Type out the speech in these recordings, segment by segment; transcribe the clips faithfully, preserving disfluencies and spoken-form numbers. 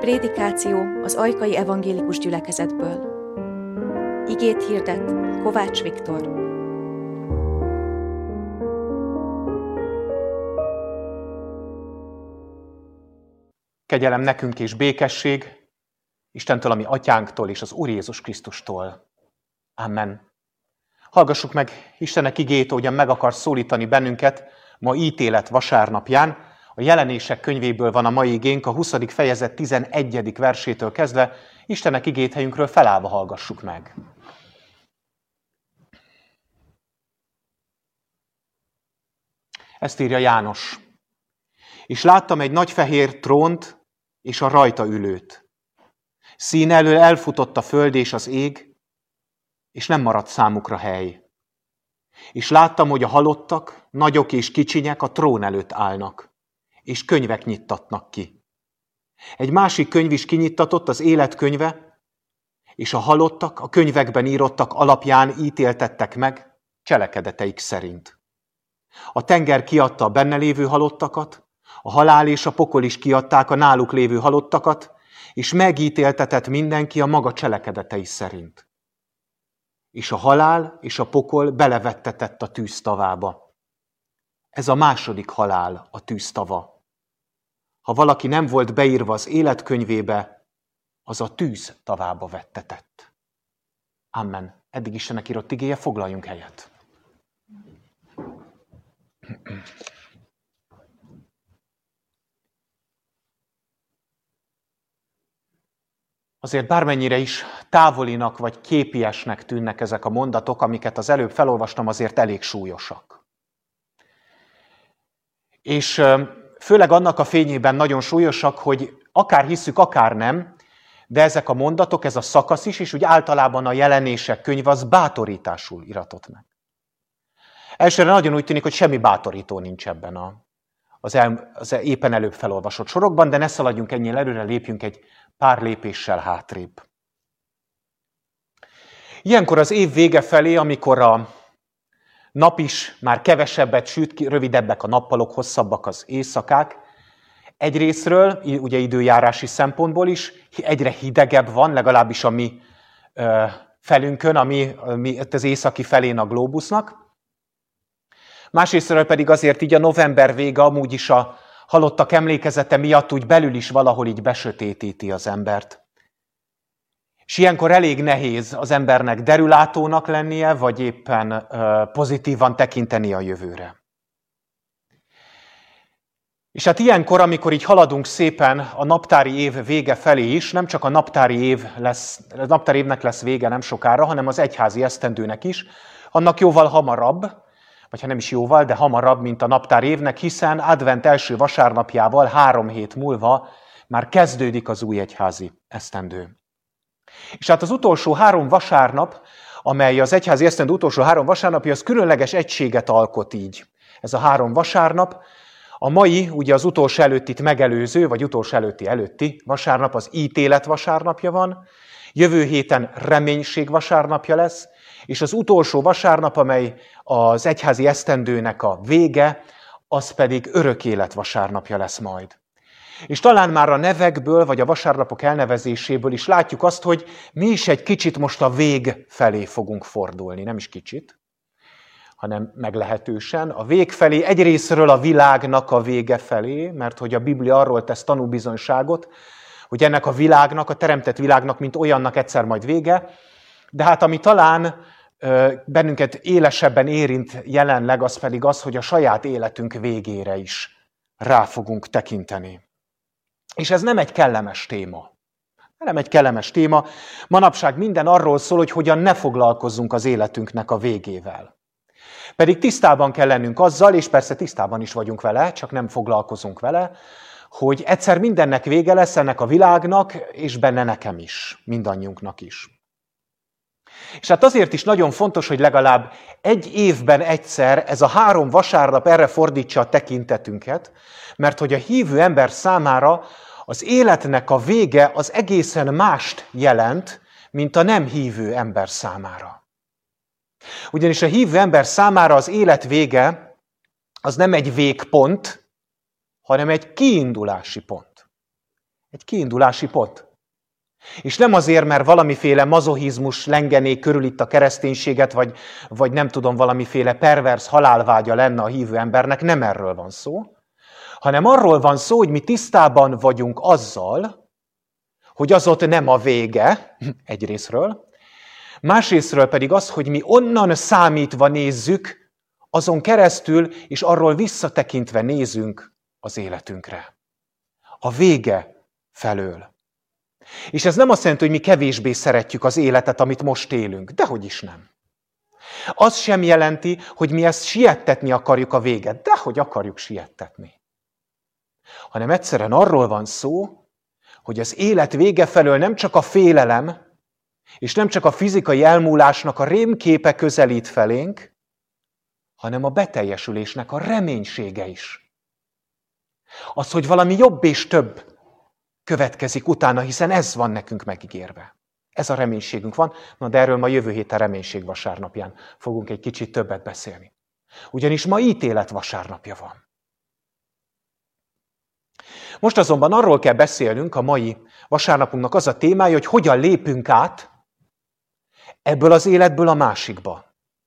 Prédikáció az Ajkai Evangélikus Gyülekezetből. Igét hirdet Kovács Viktor. Kegyelem nekünk és békesség Istentől, ami Atyánktól és az Úr Jézus Krisztustól. Amen. Hallgassuk meg Istennek igét, ahogyan meg akar szólítani bennünket ma ítélet vasárnapján. A Jelenések könyvéből van a mai igénk, a huszadik fejezet tizenegyedik versétől kezdve. Istennek igét helyünkről felállva hallgassuk meg. Ezt írja János. És láttam egy nagy fehér trónt és a rajta ülőt. Szín elől elfutott a föld és az ég, és nem maradt számukra hely. És láttam, hogy a halottak, nagyok és kicsinyek a trón előtt állnak, és könyvek nyittatnak ki. Egy másik könyv is kinyittatott, az élet könyve, és a halottak a könyvekben írottak alapján ítéltettek meg cselekedeteik szerint. A tenger kiadta a benne lévő halottakat, a halál és a pokol is kiadták a náluk lévő halottakat, és megítéltetett mindenki a maga cselekedetei szerint. És a halál és a pokol belevettetett a tűztavába. Ez a második halál, a tűztava. Ha valaki nem volt beírva az életkönyvébe, az a tűz tavába vettetett. Amen. Eddig Istennek írott igéje, foglaljunk helyet. Azért bármennyire is távolinak vagy képiesnek tűnnek ezek a mondatok, amiket az előbb felolvastam, azért elég súlyosak. És főleg annak a fényében nagyon súlyosak, hogy akár hisszük, akár nem, de ezek a mondatok, ez a szakasz is, és úgy általában a Jelenések könyve az bátorításul iratott meg. Elsőre nagyon úgy tűnik, hogy semmi bátorító nincs ebben a, az, el, az éppen előbb felolvasott sorokban, de ne szaladjunk ennyire előre, lépjünk egy pár lépéssel hátrébb. Ilyenkor az év vége felé, amikor a nap is már kevesebbet süt, rövidebbek a nappalok, hosszabbak az éjszakák, egyrészről, ugye időjárási szempontból is, egyre hidegebb van, legalábbis a mi ö, felünkön, ami, ami az északi felén a glóbusznak. Másrészről pedig azért így a november vége amúgy is a halottak emlékezete miatt úgy belül is valahol így besötétíti az embert. És ilyenkor elég nehéz az embernek derülátónak lennie, vagy éppen ö, pozitívan tekinteni a jövőre. És hát ilyenkor, amikor így haladunk szépen a naptári év vége felé is, nem csak a naptári, év lesz, a naptári évnek lesz vége nem sokára, hanem az egyházi esztendőnek is, annak jóval hamarabb, vagy ha nem is jóval, de hamarabb, mint a naptári évnek, hiszen advent első vasárnapjával három hét múlva már kezdődik az új egyházi esztendő. És hát az utolsó három vasárnap, amely az egyházi esztendő utolsó három vasárnapja, az különleges egységet alkot így. Ez a három vasárnap, a mai, ugye az utolsó előttit megelőző, vagy utolsó előtti előtti vasárnap, az ítélet vasárnapja van, jövő héten reménység vasárnapja lesz, és az utolsó vasárnap, amely az egyházi esztendőnek a vége, az pedig örök élet vasárnapja lesz majd. És talán már a nevekből, vagy a vasárnapok elnevezéséből is látjuk azt, hogy mi is egy kicsit most a vég felé fogunk fordulni. Nem is kicsit, hanem meglehetősen. A vég felé, egyrészről a világnak a vége felé, mert hogy a Biblia arról tesz tanúbizonyságot, hogy ennek a világnak, a teremtett világnak, mint olyannak egyszer majd vége, de hát ami talán ö, bennünket élesebben érint jelenleg, az pedig az, hogy a saját életünk végére is rá fogunk tekinteni. És ez nem egy kellemes téma. Nem egy kellemes téma. Manapság minden arról szól, hogy hogyan ne foglalkozzunk az életünknek a végével. Pedig tisztában kell lennünk azzal, és persze tisztában is vagyunk vele, csak nem foglalkozunk vele, hogy egyszer mindennek vége lesz, ennek a világnak, és benne nekem is, mindannyiunknak is. És hát azért is nagyon fontos, hogy legalább egy évben egyszer ez a három vasárnap erre fordítsa a tekintetünket, mert hogy a hívő ember számára az életnek a vége az egészen mást jelent, mint a nem hívő ember számára. Ugyanis a hívő ember számára az élet vége az nem egy végpont, hanem egy kiindulási pont. Egy kiindulási pont. És nem azért, mert valamiféle mazochizmus lengené körül itt a kereszténységet, vagy, vagy nem tudom, valamiféle perverz halálvágya lenne a hívő embernek, nem erről van szó, hanem arról van szó, hogy mi tisztában vagyunk azzal, hogy az ott nem a vége, egyrészről, másrészről pedig az, hogy mi onnan számítva nézzük, azon keresztül és arról visszatekintve nézünk az életünkre. A vége felől. És ez nem azt jelenti, hogy mi kevésbé szeretjük az életet, amit most élünk. Dehogy is nem. Az sem jelenti, hogy mi ezt siettetni akarjuk a véget. Dehogy akarjuk siettetni. Hanem egyszerűen arról van szó, hogy az élet vége felől nem csak a félelem, és nem csak a fizikai elmúlásnak a rémképe közelít felénk, hanem a beteljesülésnek a reménysége is. Az, hogy valami jobb és több következik utána, hiszen ez van nekünk megígérve. Ez a reménységünk van, na de erről ma jövő héten reménység vasárnapján fogunk egy kicsit többet beszélni. Ugyanis ma ítélet vasárnapja van. Most azonban arról kell beszélnünk, a mai vasárnapunknak az a témája, hogy hogyan lépünk át ebből az életből a másikba.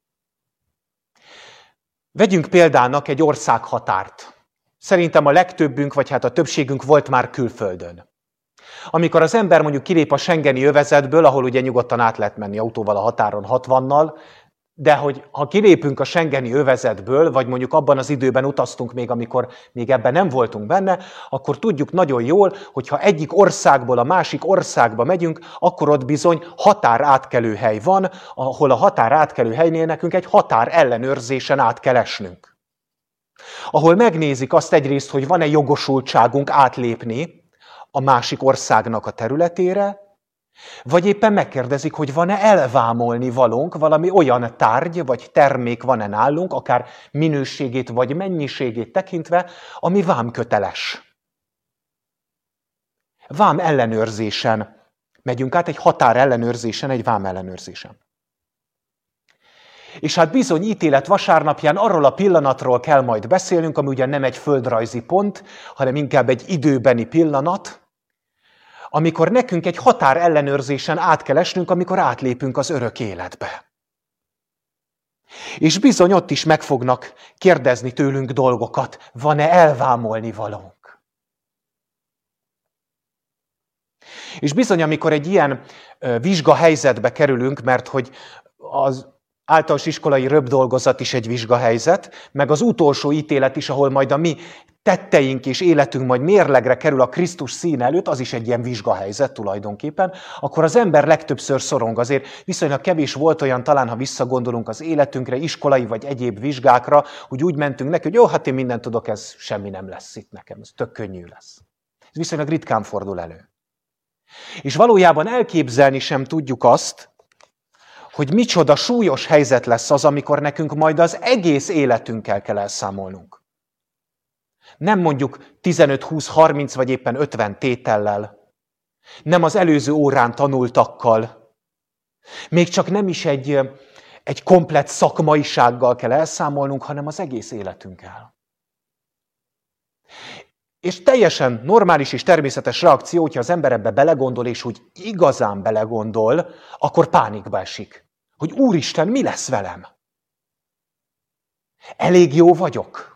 Vegyünk példának egy országhatárt. Szerintem a legtöbbünk, vagy hát a többségünk volt már külföldön. Amikor az ember mondjuk kilép a schengeni övezetből, ahol ugye nyugodtan át lehet menni autóval a határon hatvannal, de hogy ha kilépünk a schengeni övezetből, vagy mondjuk abban az időben utaztunk még, amikor még ebben nem voltunk benne, akkor tudjuk nagyon jól, hogy ha egyik országból a másik országba megyünk, akkor ott bizony határátkelőhely van, ahol a határátkelőhelynél nekünk egy határ ellenőrzésen át kell esnünk. Ahol megnézik azt egyrészt, hogy van-e jogosultságunk átlépni a másik országnak a területére, vagy éppen megkérdezik, hogy van-e elvámolni valónk, valami olyan tárgy vagy termék van-e nálunk, akár minőségét vagy mennyiségét tekintve, ami vámköteles. Vám ellenőrzésen megyünk át, egy határ ellenőrzésen, egy vám ellenőrzésen. És hát bizony ítélet vasárnapján arról a pillanatról kell majd beszélnünk, ami ugyan nem egy földrajzi pont, hanem inkább egy időbeni pillanat, amikor nekünk egy határ ellenőrzésen át kell esnünk, amikor átlépünk az örök életbe. És bizony ott is meg fognak kérdezni tőlünk dolgokat, van-e elvámolni valónk. És bizony, amikor egy ilyen vizsgahelyzetbe kerülünk, mert hogy az általános iskolai röpdolgozat is egy vizsgahelyzet, meg az utolsó ítélet is, ahol majd a mi tetteink és életünk majd mérlegre kerül a Krisztus színe előtt, az is egy ilyen vizsgahelyzet tulajdonképpen, akkor az ember legtöbbször szorong. Azért viszonylag kevés volt olyan, talán ha visszagondolunk az életünkre, iskolai vagy egyéb vizsgákra, hogy úgy mentünk neki, hogy jó, hát én mindent tudok, ez semmi nem lesz itt nekem, ez tök könnyű lesz. Ez viszonylag ritkán fordul elő. És valójában elképzelni sem tudjuk azt, hogy micsoda súlyos helyzet lesz az, amikor nekünk majd az egész életünkkel kell elszámolnunk. Nem mondjuk tizenöt, húsz, harminc vagy éppen ötven tétellel, nem az előző órán tanultakkal, még csak nem is egy, egy komplett szakmaisággal kell elszámolnunk, hanem az egész életünkkel. És teljesen normális és természetes reakció, hogyha az ember ebbe belegondol, és úgy igazán belegondol, akkor pánikba esik. Hogy Úristen, mi lesz velem? Elég jó vagyok?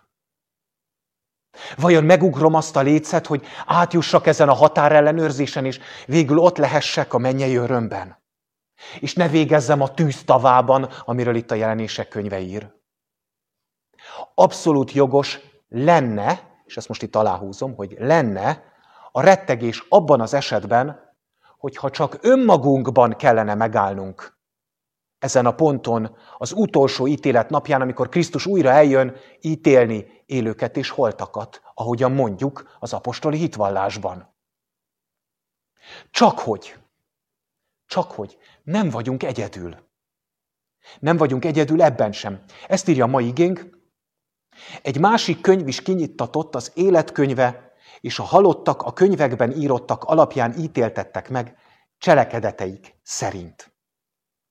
Vajon megugrom azt a lécet, hogy átjussak ezen a határellenőrzésen, és végül ott lehessek a mennyei örömben? És ne végezzem a tűztavában, amiről itt a Jelenések könyve ír. Abszolút jogos lenne, és ezt most itt aláhúzom, hogy lenne a rettegés abban az esetben, hogyha csak önmagunkban kellene megállnunk ezen a ponton, az utolsó ítélet napján, amikor Krisztus újra eljön ítélni élőket és holtakat, ahogyan mondjuk az apostoli hitvallásban. Csakhogy, csakhogy nem vagyunk egyedül. Nem vagyunk egyedül ebben sem. Ezt írja a mai igénk. Egy másik könyv is kinyittatott, az életkönyve, és a halottak a könyvekben írottak alapján ítéltettek meg cselekedeteik szerint.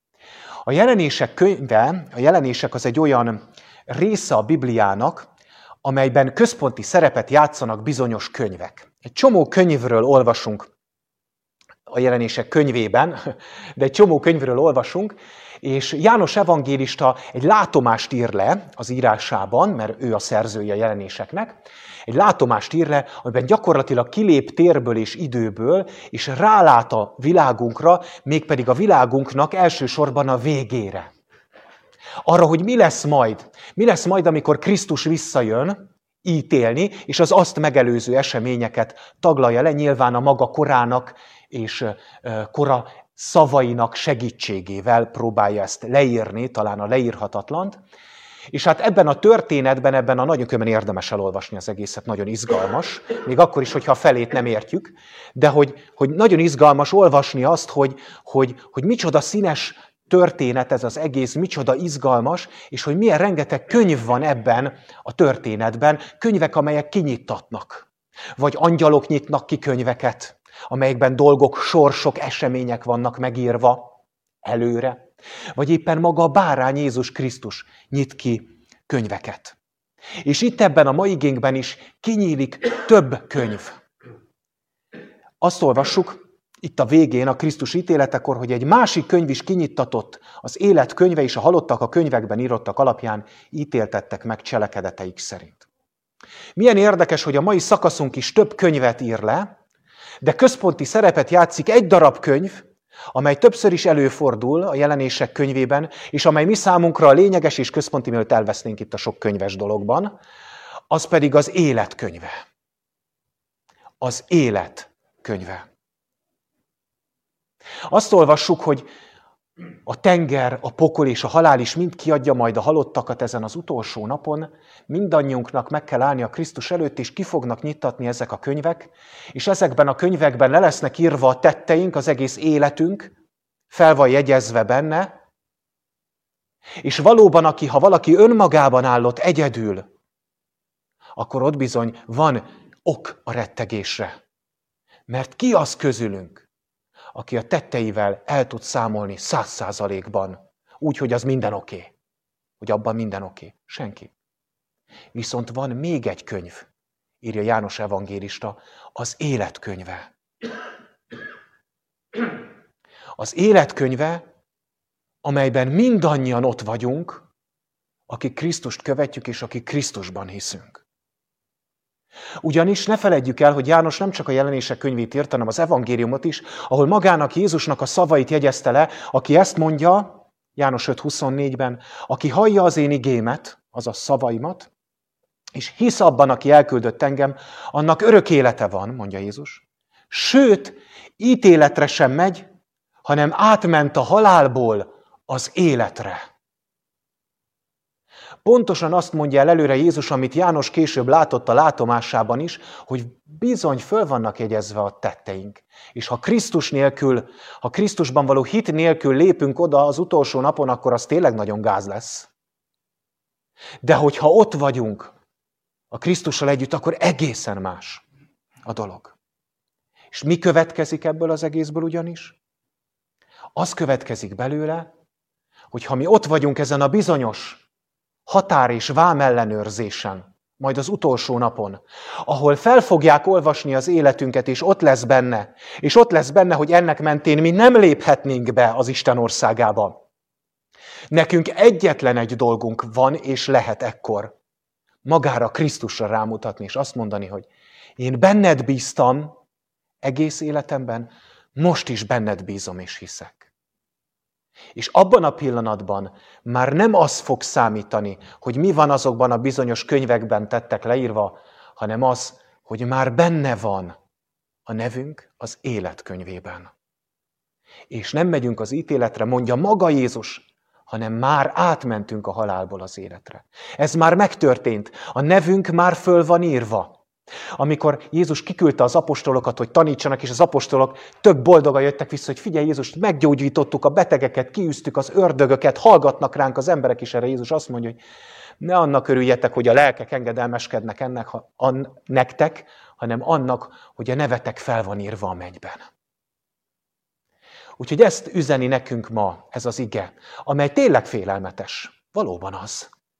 A Jelenések könyve, a Jelenések az egy olyan része a Bibliának, amelyben központi szerepet játszanak bizonyos könyvek. Egy csomó könyvről olvasunk a Jelenések könyvében, de egy csomó könyvről olvasunk, és János evangélista egy látomást ír le az írásában, mert ő a szerzője a Jelenéseknek, egy látomást ír le, amiben gyakorlatilag kilép térből és időből, és rálát a világunkra, mégpedig a világunknak elsősorban a végére. Arra, hogy mi lesz majd. Mi lesz majd, amikor Krisztus visszajön ítélni, és az azt megelőző eseményeket taglalja le, nyilván a maga korának és kora szavainak segítségével próbálja ezt leírni, talán a leírhatatlant. És hát ebben a történetben, ebben a nagyon könnyen érdemes elolvasni az egészet, nagyon izgalmas, még akkor is, hogyha a felét nem értjük, de hogy, hogy nagyon izgalmas olvasni azt, hogy, hogy, hogy micsoda színes történet ez az egész, micsoda izgalmas, és hogy milyen rengeteg könyv van ebben a történetben, könyvek, amelyek kinyittatnak. Vagy angyalok nyitnak ki könyveket, amelyekben dolgok, sorsok, események vannak megírva előre. Vagy éppen maga a bárány Jézus Krisztus nyit ki könyveket. És itt ebben a mai igénkben is kinyílik több könyv. Azt olvassuk itt a végén, a Krisztus ítéletekor, hogy egy másik könyv is kinyittatott, az élet könyve és a halottak a könyvekben írottak alapján ítéltettek meg cselekedeteik szerint. Milyen érdekes, hogy a mai szakaszunk is több könyvet ír le, de központi szerepet játszik egy darab könyv, amely többször is előfordul a Jelenések könyvében, és amely mi számunkra a lényeges és központi, mielőtt elvesznénk itt a sok könyves dologban, az pedig az élet könyve. Az élet könyve. Azt olvassuk, hogy a tenger, a pokol és a halál is mind kiadja majd a halottakat ezen az utolsó napon. Mindannyiunknak meg kell állni a Krisztus előtt, és ki fognak nyittatni ezek a könyvek, és ezekben a könyvekben le lesznek írva a tetteink, az egész életünk, fel van jegyezve benne, és valóban, aki, ha valaki önmagában állott egyedül, akkor ott bizony van ok a rettegésre. Mert ki az közülünk, aki a tetteivel el tud számolni száz százalékban, úgy, hogy az minden oké, okay. Hogy abban minden oké. Okay. Senki. Viszont van még egy könyv, írja János evangélista, az életkönyve. Az életkönyve, amelyben mindannyian ott vagyunk, akik Krisztust követjük, és akik Krisztusban hiszünk. Ugyanis ne feledjük el, hogy János nem csak a Jelenések könyvét írt, hanem az evangéliumot is, ahol magának Jézusnak a szavait jegyezte le, aki ezt mondja, János öt huszonnégyben, aki hallja az én igémet, azaz szavaimat, és hisz abban, aki elküldött engem, annak örök élete van, mondja Jézus. Sőt, ítéletre sem megy, hanem átment a halálból az életre. Pontosan azt mondja el előre Jézus, amit János később látott a látomásában is, hogy bizony föl vannak jegyezve a tetteink. És ha Krisztus nélkül, ha Krisztusban való hit nélkül lépünk oda az utolsó napon, akkor az tényleg nagyon gáz lesz. De hogyha ott vagyunk a Krisztussal együtt, akkor egészen más a dolog. És mi következik ebből az egészből ugyanis? Az következik belőle, hogy ha mi ott vagyunk ezen a bizonyos határ és vámellenőrzésen, majd az utolsó napon, ahol fel fogják olvasni az életünket, és ott lesz benne, és ott lesz benne, hogy ennek mentén mi nem léphetnénk be az Isten országába. Nekünk egyetlen egy dolgunk van, és lehet ekkor magára Krisztusra rámutatni, és azt mondani, hogy én benned bíztam egész életemben, most is benned bízom és hiszek. És abban a pillanatban már nem az fog számítani, hogy mi van azokban a bizonyos könyvekben tettek leírva, hanem az, hogy már benne van a nevünk az életkönyvében. És nem megyünk az ítéletre, mondja maga Jézus, hanem már átmentünk a halálból az életre. Ez már megtörtént, a nevünk már föl van írva. Amikor Jézus kiküldte az apostolokat, hogy tanítsanak, és az apostolok tök boldogan jöttek vissza, hogy figyelj Jézus, meggyógyítottuk a betegeket, kiűztük az ördögöket, hallgatnak ránk az emberek is, erre Jézus azt mondja, hogy ne annak örüljetek, hogy a lelkek engedelmeskednek ennek, ha, an, nektek, hanem annak, hogy a nevetek fel van írva a mennyben. Úgyhogy ezt üzeni nekünk ma ez az ige, amely tényleg félelmetes. Valóban az.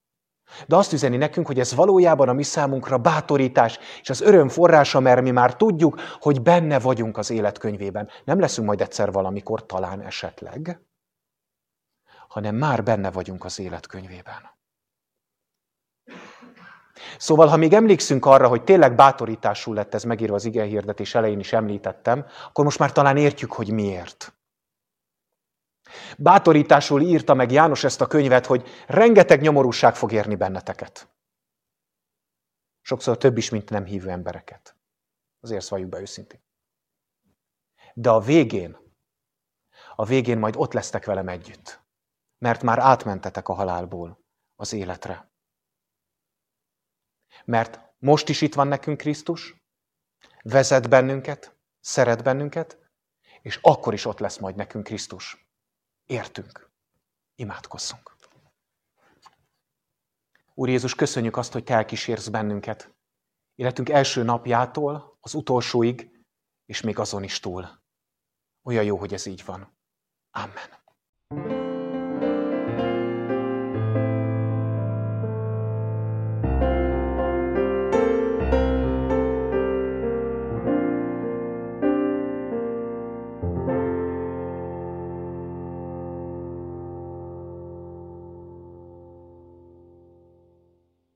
De azt üzeni nekünk, hogy ez valójában a mi számunkra bátorítás, és az öröm forrása, mert mi már tudjuk, hogy benne vagyunk az életkönyvében. Nem leszünk majd egyszer valamikor, talán esetleg, hanem már benne vagyunk az életkönyvében. Szóval, ha még emlékszünk arra, hogy tényleg bátorításul lett ez megírva az igehirdetés elején is említettem, akkor most már talán értjük, hogy miért. Bátorításul írta meg János ezt a könyvet, hogy rengeteg nyomorúság fog érni benneteket. Sokszor több is, mint nem hívő embereket. Azért valljuk be őszintén. De a végén, a végén majd ott lesztek velem együtt. Mert már átmentetek a halálból az életre. Mert most is itt van nekünk Krisztus, vezet bennünket, szeret bennünket, és akkor is ott lesz majd nekünk Krisztus. Értünk. Imádkozzunk. Úr Jézus, köszönjük azt, hogy Te elkísérsz bennünket. Életünk első napjától az utolsóig, és még azon is túl. Olyan jó, hogy ez így van. Amen.